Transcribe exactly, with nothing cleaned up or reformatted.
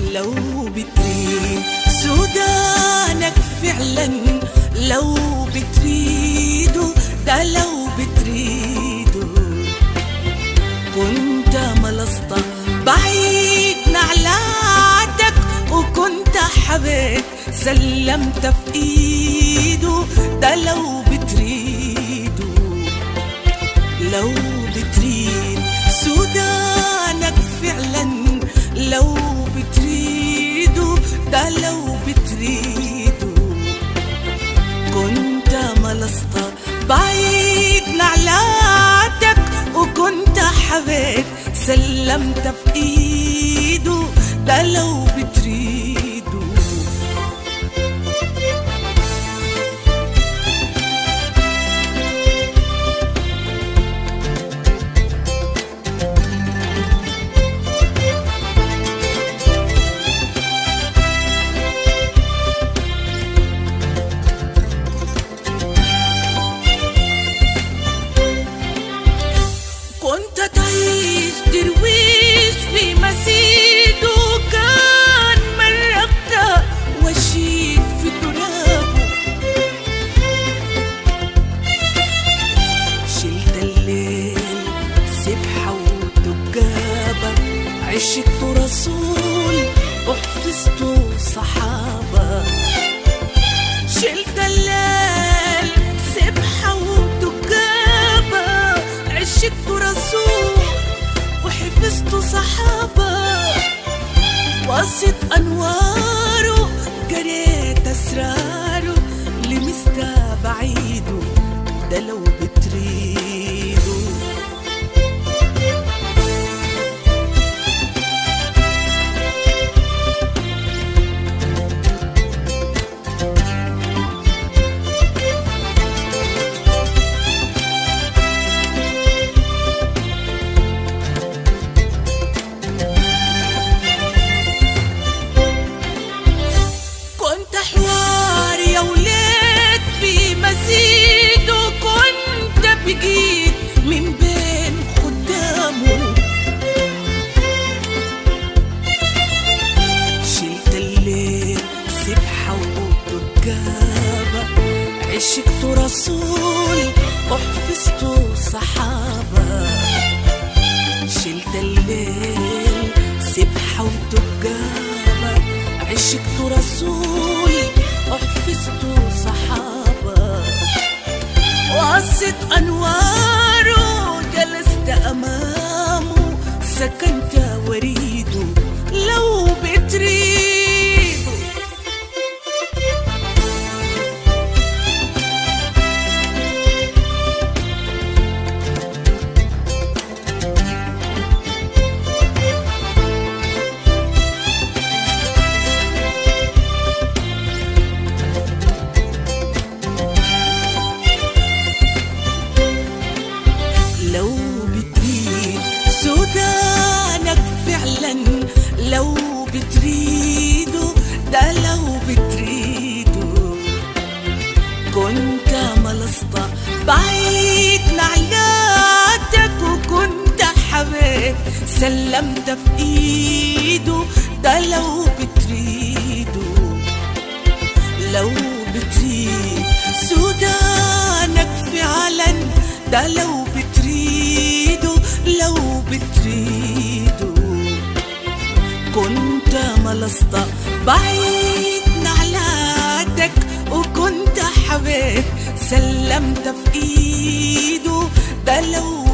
لو بتريد سودانك فعلا، لو بتريده ده لو بتريده كنت ملصت بعيد نعلاتك، وكنت حبيت سلمت في ايده ده لو بتريده. لو بتريد سودانك فعلا، لو بتريده ده لو بتريده كنت ملصت بعيد نعلاتك، وكنت حبيت سلمت في ايده ده لو بتريده. كنت تعيش درويش في مسيده، كان مرقت وشيك في ترابه، شلت الليل سبحة ودقابة، عشقت رسول وحفظته صحابة. شلت الليل سبحة ودقابة، عشقت رسول وحفظت صحابة، وسط أنواره قريت أسراره، لمست بعيده ده لو بتريده. بقيت من بين خدامه، شلت الليل سبحة ودقابة، عشقت رسول وحفظت صحابة. شلت الليل سبحة ودقابة، عشقت رسول وحفظت صحابة، وسط أنواره جلست أمامه، سكنت وريده لو بتريده. لو بتريد سودانك فعلا، لو بتريده ده لو بتريده كنت ملصت بعيد نعلاتك، وكنت حبيت سلمت في ايده ده لو بتريده. لو بتريد سودانك فعلا، ده لو بتريده لو بتريده كنت ملصت بعيد نعلاتك، وكنت حبيت سلمت في ايده ده لو